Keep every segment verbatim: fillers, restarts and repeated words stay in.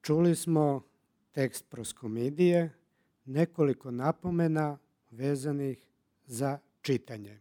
Čuli smo tekst proskomidije, nekoliko napomena vezanih za čitanje.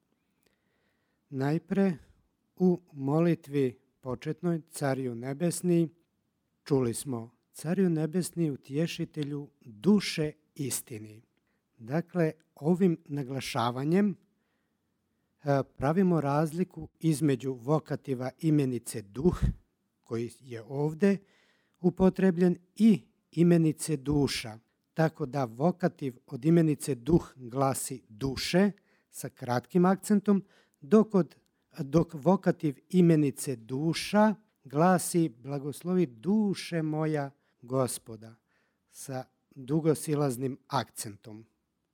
Najpre u molitvi početnoj Cariju nebesni čuli smo Cariju nebesni, utješitelju duše istini. Dakle, ovim naglašavanjem pravimo razliku između vokativa imenice duh, koji je ovdje upotrebljen, i imenice duša. Tako da vokativ od imenice duh glasi duše sa kratkim akcentom, dok, od, dok vokativ imenice duša glasi blagoslovi duše moja Gospoda sa dugosilaznim akcentom.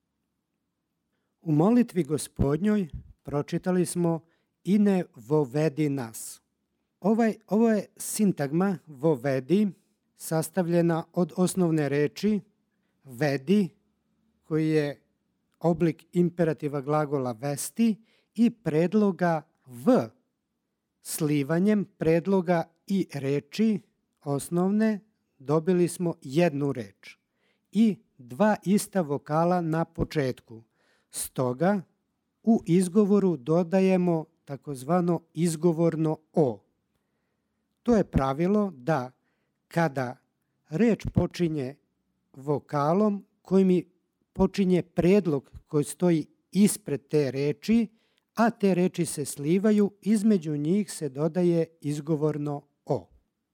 U molitvi Gospodnjoj pročitali smo i ne vovedi nas. Ovaj, ovo je sintagma vovedi sastavljena od osnovne reči vedi, koji je oblik imperativa glagola vesti, i predloga v. Slivanjem predloga i reči osnovne dobili smo jednu reč i dva ista vokala na početku. Stoga u izgovoru dodajemo takozvano izgovorno o. To je pravilo da kada reč počinje vokalom kojim počinje predlog koji stoji ispred te reči, a te reči se slivaju, između njih se dodaje izgovorno o.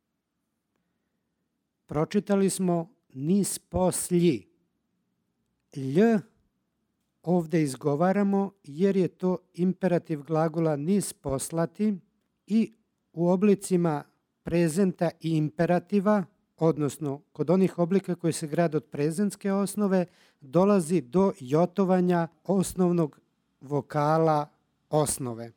Pročitali smo nis poslji. Lj ovdje izgovaramo jer je to imperativ glagola nis poslati i u oblicima prezenta i imperativa, odnosno kod onih oblika koji se grade od prezentske osnove, dolazi do jotovanja osnovnog vokala osnove.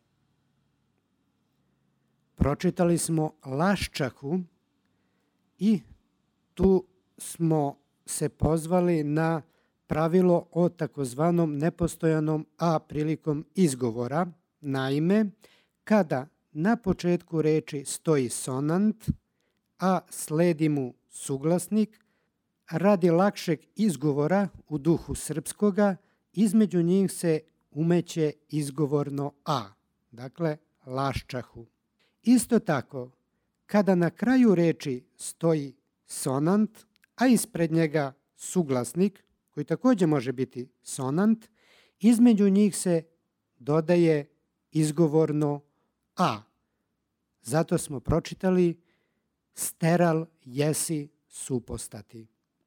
Pročitali smo laščahu i tu smo se pozvali na pravilo o takozvanom nepostojanom a prilikom izgovora. Naime, kada na početku reči stoji sonant, a sledi mu suglasnik, radi lakšeg izgovora u duhu srpskoga, između njih se umeće izgovorno a, dakle laščahu. Isto tako, kada na kraju reči stoji sonant, a ispred njega suglasnik, koji također može biti sonant, između njih se dodaje izgovorno a. Zato smo pročitali steral jesi supostati.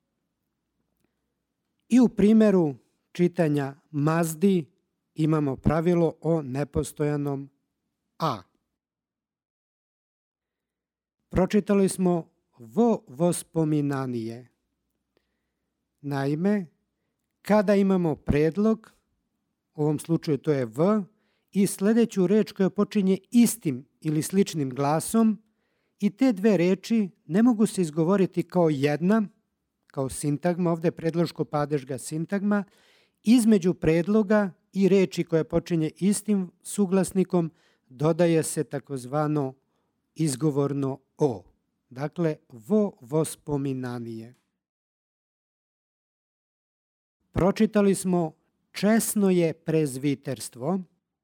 I u primjeru čitanja mazdi imamo pravilo o nepostojanom a. Pročitali smo vo vospominanije. Naime, kada imamo predlog, u ovom slučaju to je v, i sljedeću reč koja počinje istim ili sličnim glasom, i te dve reči ne mogu se izgovoriti kao jedna, kao sintagma, ovdje je predloško padežga sintagma, između predloga i reči koja počinje istim suglasnikom dodaje se takozvano izgovorno o. Dakle, vo vospominanije. Pročitali smo česno je prezviterstvo.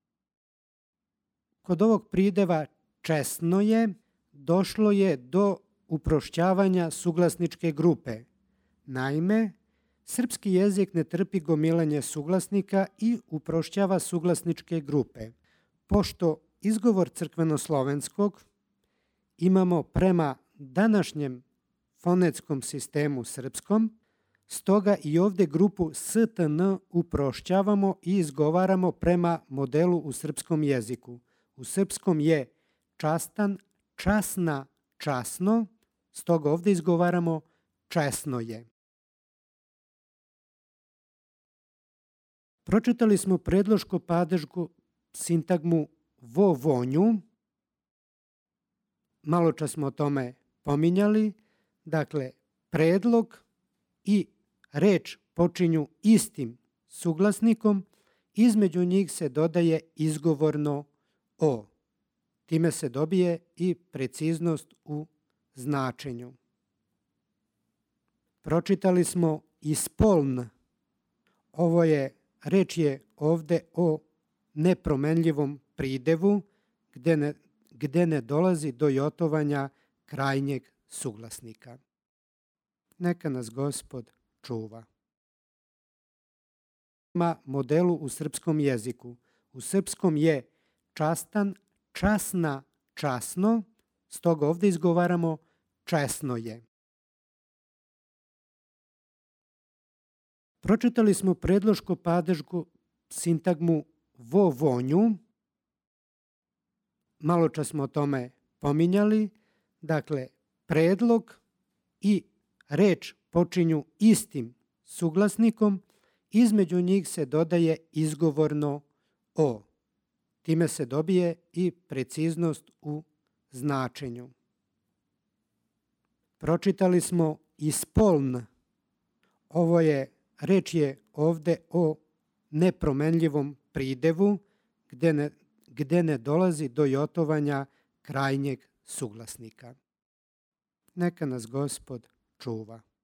Kod ovog prideva česno je došlo je do uprošćavanja suglasničke grupe. Naime, srpski jezik ne trpi gomilanje suglasnika i uprošćava suglasničke grupe. Pošto izgovor crkvenoslovenskog imamo prema današnjem fonetskom sistemu srpskom, stoga i ovdje grupu stn uprošćavamo i izgovaramo prema modelu u srpskom jeziku. U srpskom je častan, časna, časno, stoga ovdje izgovaramo česno je. Pročitali smo predloško padežku sintagmu vo vonju. Malo čas smo o tome pominjali. Dakle, predlog i reč počinju istim suglasnikom, između njih se dodaje izgovorno o. Time se dobije i preciznost u značenju. Pročitali smo ispoln. Ovo je, reč je ovde o nepromenljivom pridevu gde ne, gde ne dolazi do jotovanja krajnjeg suglasnika. Neka nas Gospod čuva. Prema modelu u srpskom jeziku. U srpskom je častan, časna, časno, stoga ovde izgovaramo česno je. Pročitali smo predloško-padešku sintagmu vo vonju. Malo čas smo o tome pominjali. Dakle, predlog i reč počinju istim suglasnikom, između njih se dodaje izgovorno o. Time se dobije i preciznost u značenju. Pročitali smo ispoln. Ovo je, reč je ovde o nepromenljivom pridevu gde ne, gde ne dolazi do jotovanja krajnjeg suglasnika. Neka nas Gospod čuva.